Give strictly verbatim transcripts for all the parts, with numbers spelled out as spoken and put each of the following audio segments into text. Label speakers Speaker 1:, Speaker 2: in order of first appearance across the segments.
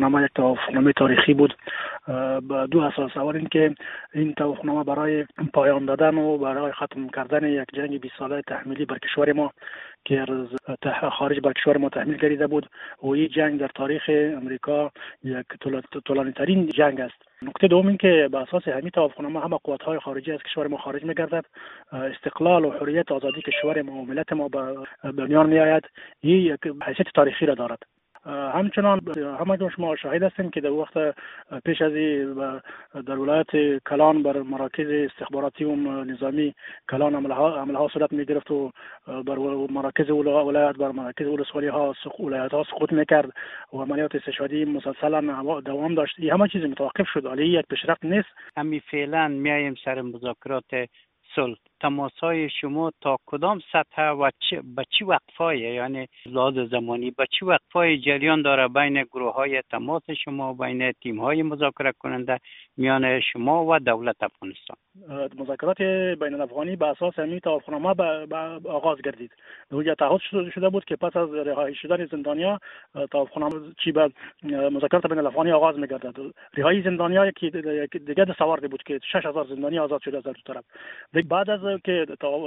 Speaker 1: توافقنامه یک توافقنامه تاریخی بود با دو اساس. اول اینکه این توافقنامه برای پایان دادن و برای ختم کردن یک جنگ بیست ساله تحمیلی بر کشور ما که از خارج بر کشور ما تحمیل گردیده بود و این جنگ در تاریخ امریکا یک طولانی ترین جنگ است. نکته دوم این که به اساس همین توافقنامه همه قوت‌های خارجی از کشور ما خارج می‌گردد، استقلال و حریت آزادی کشور ما و ملت ما به میان می‌آید. این یک حیثیت تاریخی را دارد. همچنان همه شما شاهد هستیم که در وقت پیش از در ولایت کلان بر مراکز استخباراتی و نظامی کلان عملها عملها صورت می گرفت و بر مراکز ولایت بر مراکز ولسوالی ها ولایت ها سقوط میکرد و عملیات استشهادی مسلسلا دوام داشت. این همه چیز متوقف شد، ولی یک پیشرفت نیست.
Speaker 2: همین فعلا میایم سر مذاکرات صلح. تماس‌های شما تا کدام سطح و چه به چه وقفه‌ای، یعنی لحاظ زمانی به چه وقفه‌ای جریان داره بین گروه‌های تماس شما، بین تیم‌های مذاکره کننده میان شما و دولت افغانستان؟
Speaker 1: مذاکرات بین الافغانی به اساس همین توافقنامه به آغاز گردید. دوجا تعهد شده بود که پس از رهایی شدن زندانیا توافقنامه چی به مذاکرات بین الافغانی آغاز می‌گردد. رهایی زندانیا که دیگه دستاورد بود که شش هزار زندانی آزاد شده از دو طرف. بعد از که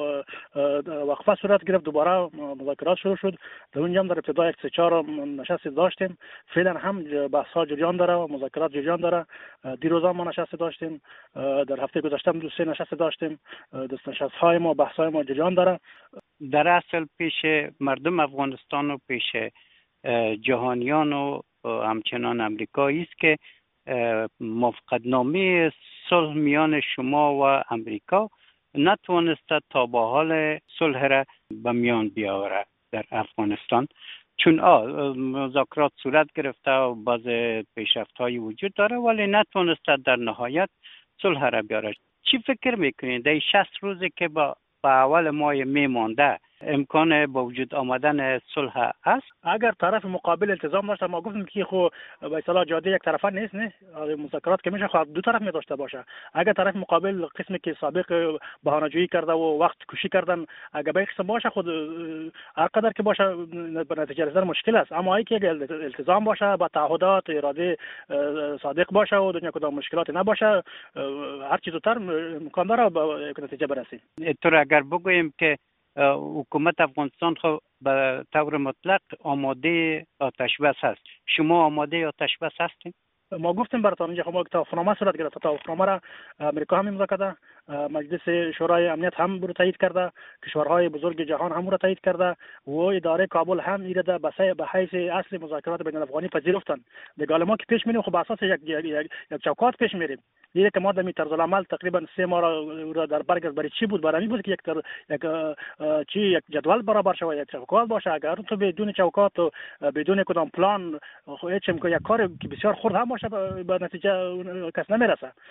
Speaker 1: وقفه صورت گرفت دوباره مذاکرات شروع شد. در اونجا هم در ابتدا یک سه چهار نشست داشتیم. فعلا هم بحث ها جریان داره و مذاکرات جریان داره. دیروز هم ما نشست داشتیم، در هفته گذشته هم دو سه نشست داشتیم. دست نشست های ما بحث های ما جریان داره.
Speaker 2: در اصل پیش مردم افغانستان و پیش جهانیان و همچنان امریکایی است که موافقتنامه صلح میان شما و امریکا نتوانسته تا به حال صلح را به میان بیاوره در افغانستان، چون مذاکرات صورت گرفته و بعض پیشرفت‌های وجود داره ولی نتوانسته در نهایت صلح را بیاره. چی فکر میکنید در شصت روزی که با به اول ماه میمانده امکان با وجود آمدن صلح است؟
Speaker 1: اگر طرف مقابل التزام داشته، ما گفتیم که خو به اصطلاح جاده یک طرفه نیست، نه مذاکرات که میشه خواهد دو طرف می داشته باشه. اگر طرف مقابل قسمی که سابق بهانه‌جویی کرده و وقت کشی کردن اگر به قسم باشه، خود هر قدر که باشه به نتیجه رسیدن مشکل است. اما ای که التزام باشه با تعهدات اراده صادق باشه و دنیا کدام مشکلات نباشه، هر چیز زودتر امکان داره به نتیجه برسیم.
Speaker 2: اینطور اگر بگوییم که حکومت افغانستان خو به طور مطلق آماده آتش بس هست، شما آماده آتش بس هستین؟
Speaker 1: ما گفتیم براتون اینجا ما توافقنامه صورت گرفت. توافقنامه را امریکا هم امضا کرده، مجلس شورای امنیت هم برو تایید کرده، کشورهای بزرگ جهان هم برو تایید کرده و اداره کابل هم ایره به به حیث اصل مذاکرات بین الافغانی پذیرفتن. دیگه ما که پیش میریم خب به اساس یک یک چوکات پیش میریم. دیگه که ما در طرز العمل تقریبا سه ماه را در برگ برای چی بود؟ برای بود که یک تر یک چی یک جدول برابر شود، یک چوکات باشه. اگر تو بدون چوکات و بدون کدام پلان خو هیچ امکان یک کار که بسیار خرد هم باشه به نتیجه کس نمیرسه.